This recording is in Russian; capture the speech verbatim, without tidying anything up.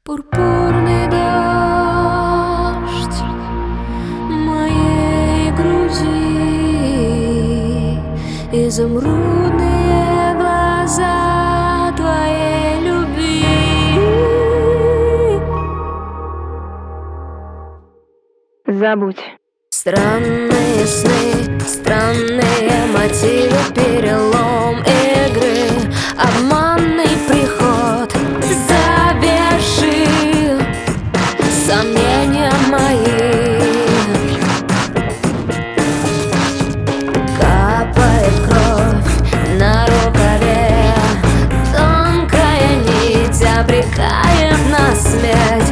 Пурпурный дождь моей груди, изумрудные глаза твоей любви. Забудь. Странные сны, странные мотивы, перелом игры, обманный приход завершил сомнения мои. Капает кровь на рукаве, тонкая нить обрекает на смерть.